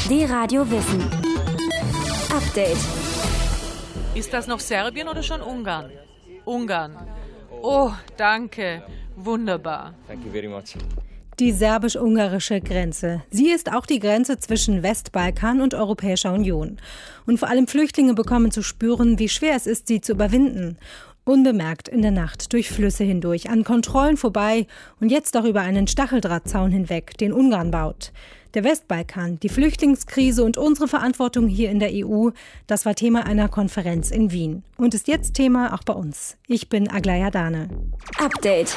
D-Radio Wissen. Update. Ist das noch Serbien oder schon Ungarn? Ungarn. Oh, danke. Wunderbar. Thank you very much. Die serbisch-ungarische Grenze. Sie ist auch die Grenze zwischen Westbalkan und Europäischer Union. Und vor allem Flüchtlinge bekommen zu spüren, wie schwer es ist, sie zu überwinden. Unbemerkt in der Nacht durch Flüsse hindurch, an Kontrollen vorbei und jetzt auch über einen Stacheldrahtzaun hinweg, den Ungarn baut. Der Westbalkan, die Flüchtlingskrise und unsere Verantwortung hier in der EU, das war Thema einer Konferenz in Wien und ist jetzt Thema auch bei uns. Ich bin Aglaya Dane. Update.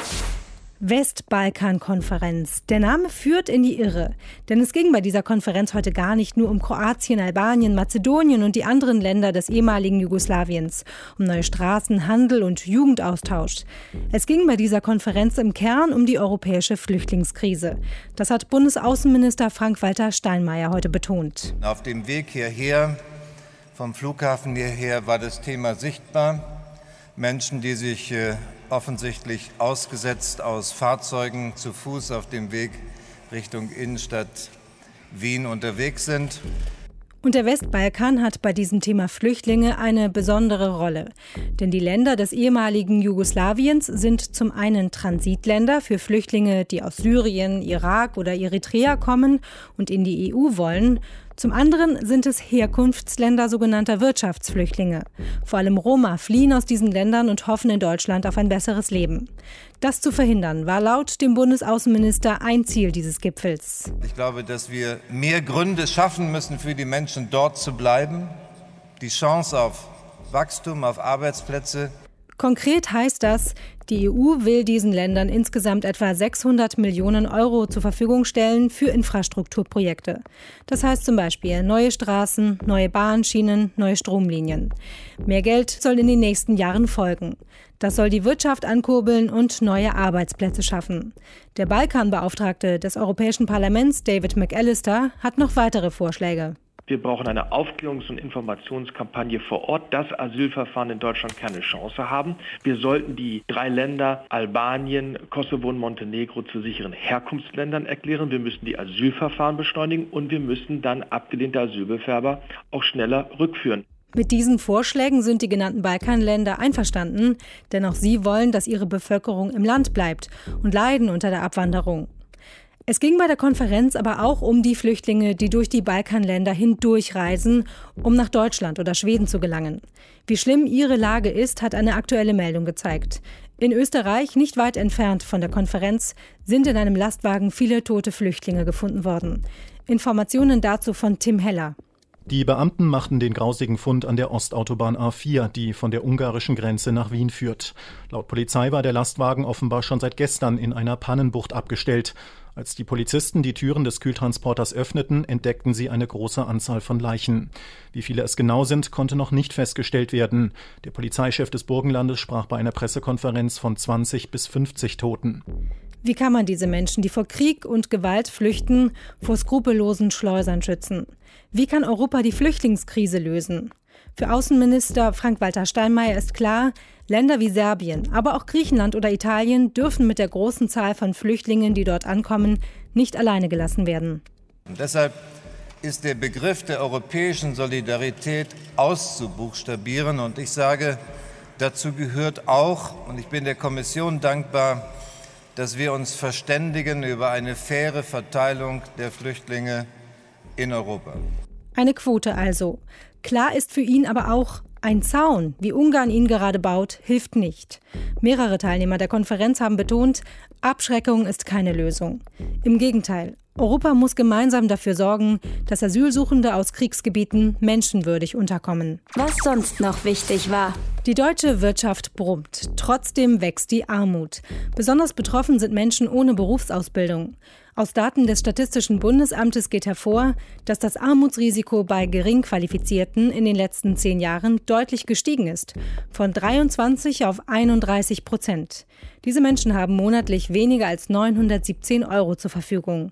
Westbalkan-Konferenz. Der Name führt in die Irre. Denn es ging bei dieser Konferenz heute gar nicht nur um Kroatien, Albanien, Mazedonien und die anderen Länder des ehemaligen Jugoslawiens, um neue Straßen, Handel und Jugendaustausch. Es ging bei dieser Konferenz im Kern um die europäische Flüchtlingskrise. Das hat Bundesaußenminister Frank-Walter Steinmeier heute betont. Auf dem Weg hierher, vom Flughafen hierher, war das Thema sichtbar. Menschen, die sich offensichtlich ausgesetzt aus Fahrzeugen zu Fuß auf dem Weg Richtung Innenstadt Wien unterwegs sind. Und der Westbalkan hat bei diesem Thema Flüchtlinge eine besondere Rolle. Denn die Länder des ehemaligen Jugoslawiens sind zum einen Transitländer für Flüchtlinge, die aus Syrien, Irak oder Eritrea kommen und in die EU wollen. Zum anderen sind es Herkunftsländer sogenannter Wirtschaftsflüchtlinge. Vor allem Roma fliehen aus diesen Ländern und hoffen in Deutschland auf ein besseres Leben. Das zu verhindern, war laut dem Bundesaußenminister ein Ziel dieses Gipfels. Ich glaube, dass wir mehr Gründe schaffen müssen, für die Menschen dort zu bleiben. Die Chance auf Wachstum, auf Arbeitsplätze. Konkret heißt das, die EU will diesen Ländern insgesamt etwa 600 Millionen Euro zur Verfügung stellen für Infrastrukturprojekte. Das heißt zum Beispiel neue Straßen, neue Bahnschienen, neue Stromlinien. Mehr Geld soll in den nächsten Jahren folgen. Das soll die Wirtschaft ankurbeln und neue Arbeitsplätze schaffen. Der Balkanbeauftragte des Europäischen Parlaments, David McAllister, hat noch weitere Vorschläge. Wir brauchen eine Aufklärungs- und Informationskampagne vor Ort, dass Asylverfahren in Deutschland keine Chance haben. Wir sollten die 3 Länder Albanien, Kosovo und Montenegro zu sicheren Herkunftsländern erklären. Wir müssen die Asylverfahren beschleunigen und wir müssen dann abgelehnte Asylbewerber auch schneller rückführen. Mit diesen Vorschlägen sind die genannten Balkanländer einverstanden, denn auch sie wollen, dass ihre Bevölkerung im Land bleibt und leiden unter der Abwanderung. Es ging bei der Konferenz aber auch um die Flüchtlinge, die durch die Balkanländer hindurchreisen, um nach Deutschland oder Schweden zu gelangen. Wie schlimm ihre Lage ist, hat eine aktuelle Meldung gezeigt. In Österreich, nicht weit entfernt von der Konferenz, sind in einem Lastwagen viele tote Flüchtlinge gefunden worden. Informationen dazu von Tim Heller. Die Beamten machten den grausigen Fund an der Ostautobahn A4, die von der ungarischen Grenze nach Wien führt. Laut Polizei war der Lastwagen offenbar schon seit gestern in einer Pannenbucht abgestellt. Als die Polizisten die Türen des Kühltransporters öffneten, entdeckten sie eine große Anzahl von Leichen. Wie viele es genau sind, konnte noch nicht festgestellt werden. Der Polizeichef des Burgenlandes sprach bei einer Pressekonferenz von 20 bis 50 Toten. Wie kann man diese Menschen, die vor Krieg und Gewalt flüchten, vor skrupellosen Schleusern schützen? Wie kann Europa die Flüchtlingskrise lösen? Für Außenminister Frank-Walter Steinmeier ist klar, Länder wie Serbien, aber auch Griechenland oder Italien dürfen mit der großen Zahl von Flüchtlingen, die dort ankommen, nicht alleine gelassen werden. Und deshalb ist der Begriff der europäischen Solidarität auszubuchstabieren. Und ich sage, dazu gehört auch, und ich bin der Kommission dankbar, dass wir uns verständigen über eine faire Verteilung der Flüchtlinge in Europa. Eine Quote also. Klar ist für ihn aber auch, ein Zaun, wie Ungarn ihn gerade baut, hilft nicht. Mehrere Teilnehmer der Konferenz haben betont, Abschreckung ist keine Lösung. Im Gegenteil, Europa muss gemeinsam dafür sorgen, dass Asylsuchende aus Kriegsgebieten menschenwürdig unterkommen. Was sonst noch wichtig war. Die deutsche Wirtschaft brummt. Trotzdem wächst die Armut. Besonders betroffen sind Menschen ohne Berufsausbildung. Aus Daten des Statistischen Bundesamtes geht hervor, dass das Armutsrisiko bei Geringqualifizierten in den letzten 10 Jahren deutlich gestiegen ist. Von 23 auf 31%. Diese Menschen haben monatlich weniger als 917 € zur Verfügung.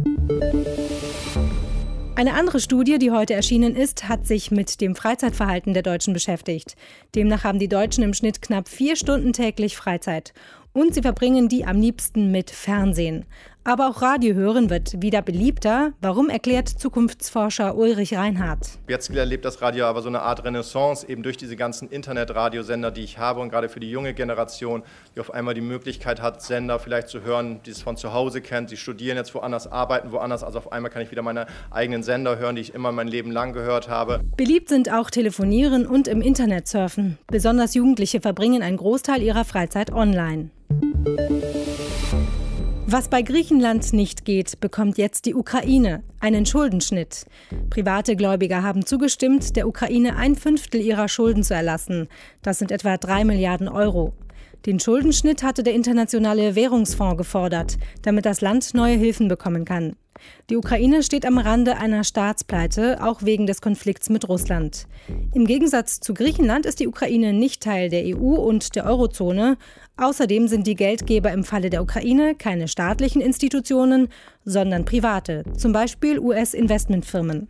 Eine andere Studie, die heute erschienen ist, hat sich mit dem Freizeitverhalten der Deutschen beschäftigt. Demnach haben die Deutschen im Schnitt knapp 4 Stunden täglich Freizeit. Und sie verbringen die am liebsten mit Fernsehen. Aber auch Radio hören wird wieder beliebter. Warum, erklärt Zukunftsforscher Ulrich Reinhardt. Jetzt erlebt das Radio aber so eine Art Renaissance, eben durch diese ganzen Internetradiosender, die ich habe und gerade für die junge Generation, die auf einmal die Möglichkeit hat, Sender vielleicht zu hören, die es von zu Hause kennt. Sie studieren jetzt woanders, arbeiten woanders, also auf einmal kann ich wieder meine eigenen Sender hören, die ich immer mein Leben lang gehört habe. Beliebt sind auch Telefonieren und im Internet surfen. Besonders Jugendliche verbringen einen Großteil ihrer Freizeit online. Was bei Griechenland nicht geht, bekommt jetzt die Ukraine, einen Schuldenschnitt. Private Gläubiger haben zugestimmt, der Ukraine 1/5 ihrer Schulden zu erlassen. Das sind etwa 3 Milliarden Euro. Den Schuldenschnitt hatte der Internationale Währungsfonds gefordert, damit das Land neue Hilfen bekommen kann. Die Ukraine steht am Rande einer Staatspleite, auch wegen des Konflikts mit Russland. Im Gegensatz zu Griechenland ist die Ukraine nicht Teil der EU und der Eurozone. Außerdem sind die Geldgeber im Falle der Ukraine keine staatlichen Institutionen, sondern private, zum Beispiel US-Investmentfirmen.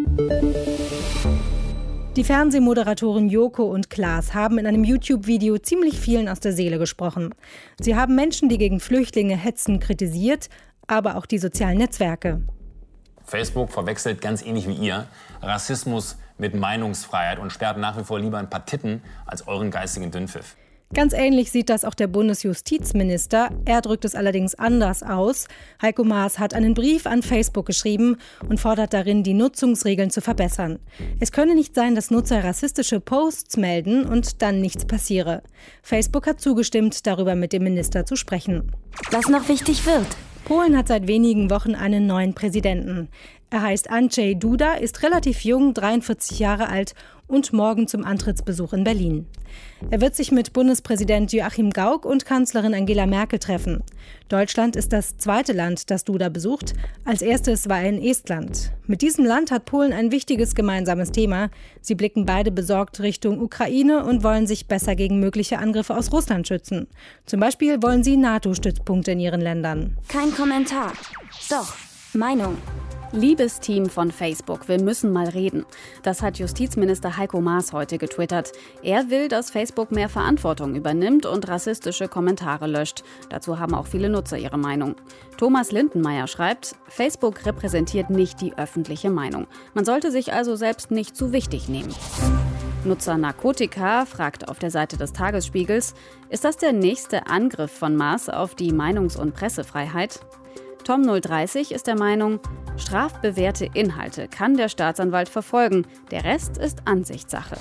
Die Fernsehmoderatoren Joko und Klaas haben in einem YouTube-Video ziemlich vielen aus der Seele gesprochen. Sie haben Menschen, die gegen Flüchtlinge hetzen, kritisiert, aber auch die sozialen Netzwerke. Facebook verwechselt ganz ähnlich wie ihr Rassismus mit Meinungsfreiheit und sperrt nach wie vor lieber ein paar Titten als euren geistigen Dünnpfiff. Ganz ähnlich sieht das auch der Bundesjustizminister. Er drückt es allerdings anders aus. Heiko Maas hat einen Brief an Facebook geschrieben und fordert darin, die Nutzungsregeln zu verbessern. Es könne nicht sein, dass Nutzer rassistische Posts melden und dann nichts passiere. Facebook hat zugestimmt, darüber mit dem Minister zu sprechen. Was noch wichtig wird. Polen hat seit wenigen Wochen einen neuen Präsidenten. Er heißt Andrzej Duda, ist relativ jung, 43 Jahre alt und morgen zum Antrittsbesuch in Berlin. Er wird sich mit Bundespräsident Joachim Gauck und Kanzlerin Angela Merkel treffen. Deutschland ist das zweite Land, das Duda besucht. Als erstes war er in Estland. Mit diesem Land hat Polen ein wichtiges gemeinsames Thema. Sie blicken beide besorgt Richtung Ukraine und wollen sich besser gegen mögliche Angriffe aus Russland schützen. Zum Beispiel wollen sie NATO-Stützpunkte in ihren Ländern. Kein Kommentar. Doch, Meinung. Liebes Team von Facebook, wir müssen mal reden. Das hat Justizminister Heiko Maas heute getwittert. Er will, dass Facebook mehr Verantwortung übernimmt und rassistische Kommentare löscht. Dazu haben auch viele Nutzer ihre Meinung. Thomas Lindenmeier schreibt, Facebook repräsentiert nicht die öffentliche Meinung. Man sollte sich also selbst nicht zu wichtig nehmen. Nutzer Narkotika fragt auf der Seite des Tagesspiegels, ist das der nächste Angriff von Maas auf die Meinungs- und Pressefreiheit? Tom030 ist der Meinung, strafbewährte Inhalte kann der Staatsanwalt verfolgen, der Rest ist Ansichtssache.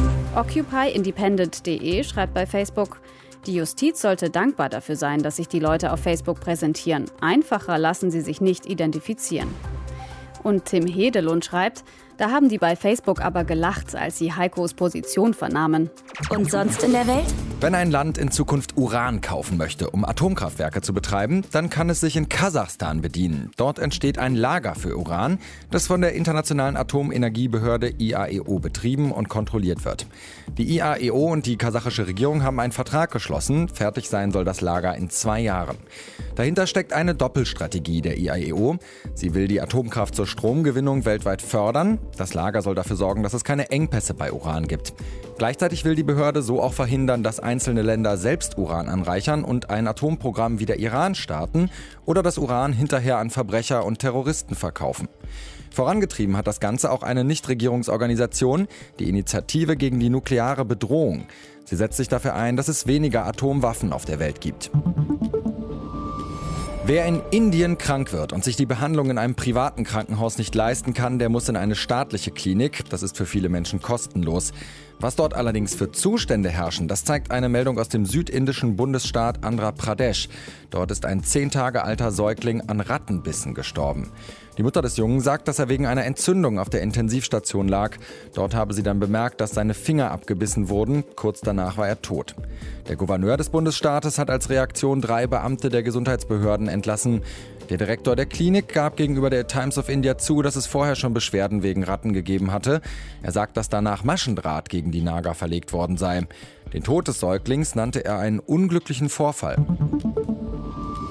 OccupyIndependent.de schreibt bei Facebook, die Justiz sollte dankbar dafür sein, dass sich die Leute auf Facebook präsentieren. Einfacher lassen sie sich nicht identifizieren. Und Tim Hedelund schreibt, da haben die bei Facebook aber gelacht, als sie Heikos Position vernahmen. Und sonst in der Welt? Wenn ein Land in Zukunft Uran kaufen möchte, um Atomkraftwerke zu betreiben, dann kann es sich in Kasachstan bedienen. Dort entsteht ein Lager für Uran, das von der Internationalen Atomenergiebehörde IAEO betrieben und kontrolliert wird. Die IAEO und die kasachische Regierung haben einen Vertrag geschlossen. Fertig sein soll das Lager in 2 Jahren. Dahinter steckt eine Doppelstrategie der IAEO. Sie will die Atomkraft zur Stromgewinnung weltweit fördern. Das Lager soll dafür sorgen, dass es keine Engpässe bei Uran gibt. Gleichzeitig will die Behörde so auch verhindern, dass einzelne Länder selbst Uran anreichern und ein Atomprogramm wie der Iran starten oder das Uran hinterher an Verbrecher und Terroristen verkaufen. Vorangetrieben hat das Ganze auch eine Nichtregierungsorganisation, die Initiative gegen die nukleare Bedrohung. Sie setzt sich dafür ein, dass es weniger Atomwaffen auf der Welt gibt. Wer in Indien krank wird und sich die Behandlung in einem privaten Krankenhaus nicht leisten kann, der muss in eine staatliche Klinik. Das ist für viele Menschen kostenlos. Was dort allerdings für Zustände herrschen, das zeigt eine Meldung aus dem südindischen Bundesstaat Andhra Pradesh. Dort ist ein 10 Tage alter Säugling an Rattenbissen gestorben. Die Mutter des Jungen sagt, dass er wegen einer Entzündung auf der Intensivstation lag. Dort habe sie dann bemerkt, dass seine Finger abgebissen wurden. Kurz danach war er tot. Der Gouverneur des Bundesstaates hat als Reaktion 3 Beamte der Gesundheitsbehörden entlassen. Der Direktor der Klinik gab gegenüber der Times of India zu, dass es vorher schon Beschwerden wegen Ratten gegeben hatte. Er sagt, dass danach Maschendraht gegen die Nager verlegt worden sei. Den Tod des Säuglings nannte er einen unglücklichen Vorfall.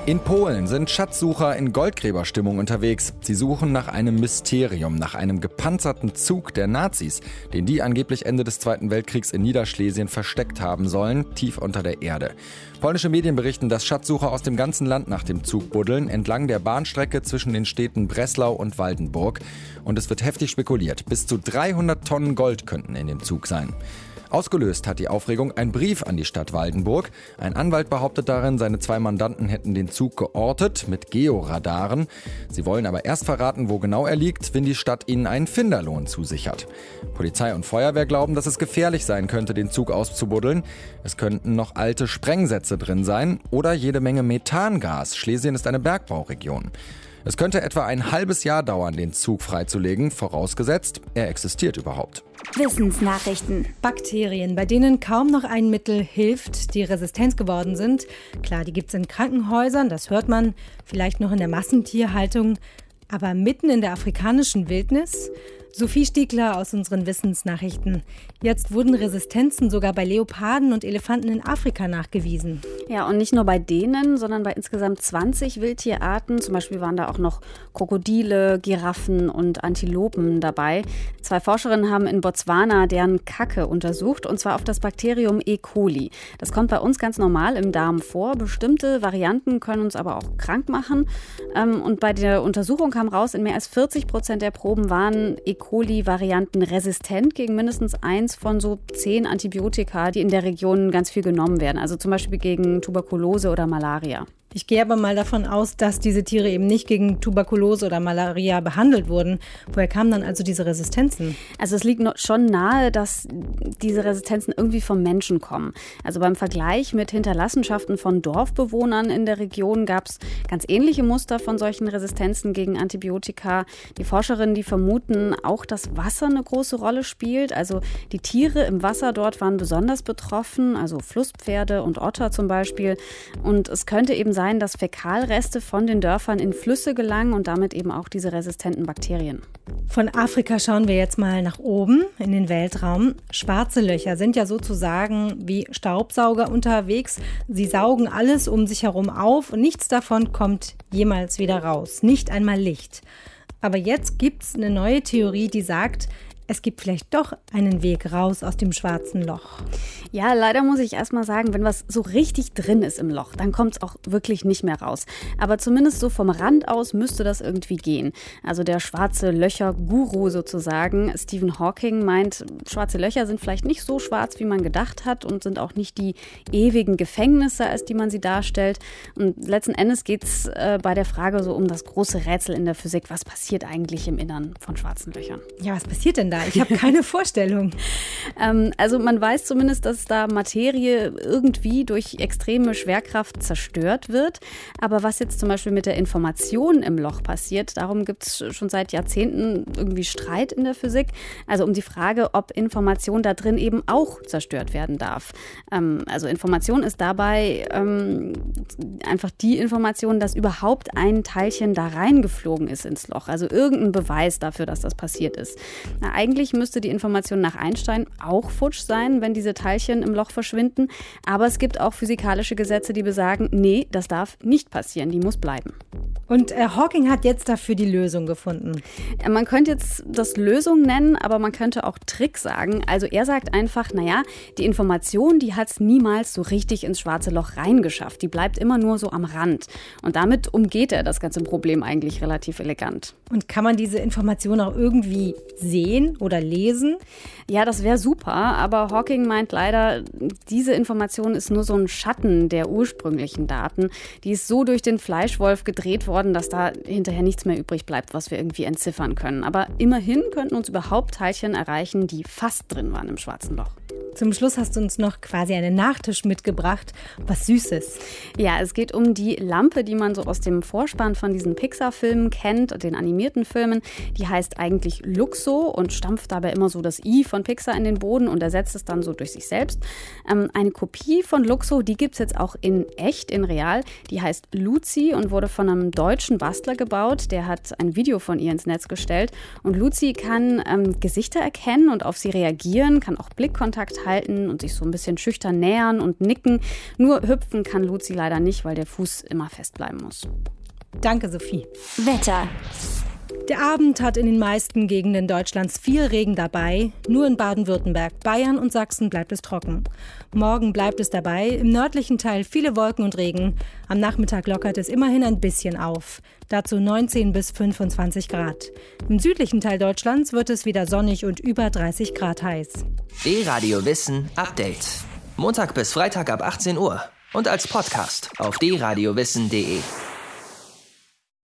In Polen sind Schatzsucher in Goldgräberstimmung unterwegs. Sie suchen nach einem Mysterium, nach einem gepanzerten Zug der Nazis, den die angeblich Ende des Zweiten Weltkriegs in Niederschlesien versteckt haben sollen, tief unter der Erde. Polnische Medien berichten, dass Schatzsucher aus dem ganzen Land nach dem Zug buddeln, entlang der Bahnstrecke zwischen den Städten Breslau und Waldenburg. Und es wird heftig spekuliert. Bis zu 300 Tonnen Gold könnten in dem Zug sein. Ausgelöst hat die Aufregung ein Brief an die Stadt Waldenburg. Ein Anwalt behauptet darin, seine 2 Mandanten hätten den Zug geortet mit Georadaren. Sie wollen aber erst verraten, wo genau er liegt, wenn die Stadt ihnen einen Finderlohn zusichert. Polizei und Feuerwehr glauben, dass es gefährlich sein könnte, den Zug auszubuddeln. Es könnten noch alte Sprengsätze drin sein oder jede Menge Methangas. Schlesien ist eine Bergbauregion. Es könnte etwa ein halbes Jahr dauern, den Zug freizulegen, vorausgesetzt, er existiert überhaupt. Wissensnachrichten. Bakterien, bei denen kaum noch ein Mittel hilft, die resistent geworden sind. Klar, die gibt es in Krankenhäusern, das hört man, vielleicht noch in der Massentierhaltung. Aber mitten in der afrikanischen Wildnis? Sophie Stiegler aus unseren Wissensnachrichten. Jetzt wurden Resistenzen sogar bei Leoparden und Elefanten in Afrika nachgewiesen. Ja, und nicht nur bei denen, sondern bei insgesamt 20 Wildtierarten. Zum Beispiel waren da auch noch Krokodile, Giraffen und Antilopen dabei. 2 Forscherinnen haben in Botswana deren Kacke untersucht, und zwar auf das Bakterium E. coli. Das kommt bei uns ganz normal im Darm vor. Bestimmte Varianten können uns aber auch krank machen. Und bei der Untersuchung kam raus, in mehr als 40% der Proben waren E. coli-Varianten resistent gegen mindestens 1 von so 10 Antibiotika, die in der Region ganz viel genommen werden. Also zum Beispiel gegen Tuberkulose oder Malaria. Ich gehe aber mal davon aus, dass diese Tiere eben nicht gegen Tuberkulose oder Malaria behandelt wurden. Woher kamen dann also diese Resistenzen? Also es liegt schon nahe, dass diese Resistenzen irgendwie vom Menschen kommen. Also beim Vergleich mit Hinterlassenschaften von Dorfbewohnern in der Region gab es ganz ähnliche Muster von solchen Resistenzen gegen Antibiotika. Die Forscherinnen, die vermuten auch, dass Wasser eine große Rolle spielt. Also die Tiere im Wasser dort waren besonders betroffen, also Flusspferde und Otter zum Beispiel. Und es könnte eben sein, dass Fäkalreste von den Dörfern in Flüsse gelangen und damit eben auch diese resistenten Bakterien. Von Afrika schauen wir jetzt mal nach oben in den Weltraum. Schwarze Löcher sind ja sozusagen wie Staubsauger unterwegs. Sie saugen alles um sich herum auf und nichts davon kommt jemals wieder raus. Nicht einmal Licht. Aber jetzt gibt es eine neue Theorie, die sagt, es gibt vielleicht doch einen Weg raus aus dem schwarzen Loch. Ja, leider muss ich erst mal sagen, wenn was so richtig drin ist im Loch, dann kommt es auch wirklich nicht mehr raus. Aber zumindest so vom Rand aus müsste das irgendwie gehen. Also der schwarze Löcher-Guru sozusagen, Stephen Hawking, meint, schwarze Löcher sind vielleicht nicht so schwarz, wie man gedacht hat und sind auch nicht die ewigen Gefängnisse, als die man sie darstellt. Und letzten Endes geht es bei der Frage so um das große Rätsel in der Physik. Was passiert eigentlich im Innern von schwarzen Löchern? Ja, was passiert denn da? Ich habe keine Vorstellung. Also man weiß zumindest, dass da Materie irgendwie durch extreme Schwerkraft zerstört wird. Aber was jetzt zum Beispiel mit der Information im Loch passiert, darum gibt es schon seit Jahrzehnten irgendwie Streit in der Physik. Also um die Frage, ob Information da drin eben auch zerstört werden darf. Also Information ist dabei einfach die Information, dass überhaupt ein Teilchen da reingeflogen ist ins Loch. Also irgendein Beweis dafür, dass das passiert ist. Eigentlich müsste die Information nach Einstein auch futsch sein, wenn diese Teilchen im Loch verschwinden. Aber es gibt auch physikalische Gesetze, die besagen, nee, das darf nicht passieren, die muss bleiben. Und Hawking hat jetzt dafür die Lösung gefunden. Man könnte jetzt das Lösung nennen, aber man könnte auch Trick sagen. Also er sagt einfach, naja, die Information, die hat es niemals so richtig ins schwarze Loch reingeschafft. Die bleibt immer nur so am Rand. Und damit umgeht er das ganze Problem eigentlich relativ elegant. Und kann man diese Information auch irgendwie sehen oder lesen? Ja, das wäre super, aber Hawking meint leider, diese Information ist nur so ein Schatten der ursprünglichen Daten. Die ist so durch den Fleischwolf gedreht worden, dass da hinterher nichts mehr übrig bleibt, was wir irgendwie entziffern können. Aber immerhin könnten uns überhaupt Teilchen erreichen, die fast drin waren im schwarzen Loch. Zum Schluss hast du uns noch quasi einen Nachtisch mitgebracht, was Süßes. Ja, es geht um die Lampe, die man so aus dem Vorspann von diesen Pixar-Filmen kennt, den animierten Filmen. Die heißt eigentlich Luxo und stampft dabei immer so das I von Pixar in den Boden und ersetzt es dann so durch sich selbst. Eine Kopie von Luxo, die gibt es jetzt auch in echt, in real. Die heißt Luzi und wurde von einem deutschen Bastler gebaut. Der hat ein Video von ihr ins Netz gestellt. Und Luzi kann Gesichter erkennen und auf sie reagieren, kann auch Blickkontakt halten und sich so ein bisschen schüchtern nähern und nicken. Nur hüpfen kann Luzi leider nicht, weil der Fuß immer fest bleiben muss. Danke, Sophie. Wetter. Der Abend hat in den meisten Gegenden Deutschlands viel Regen dabei. Nur in Baden-Württemberg, Bayern und Sachsen bleibt es trocken. Morgen bleibt es dabei, im nördlichen Teil viele Wolken und Regen. Am Nachmittag lockert es immerhin ein bisschen auf. Dazu 19 bis 25 Grad. Im südlichen Teil Deutschlands wird es wieder sonnig und über 30 Grad heiß. D-Radio Wissen Update. Montag bis Freitag ab 18 Uhr. Und als Podcast auf drradiowissen.de.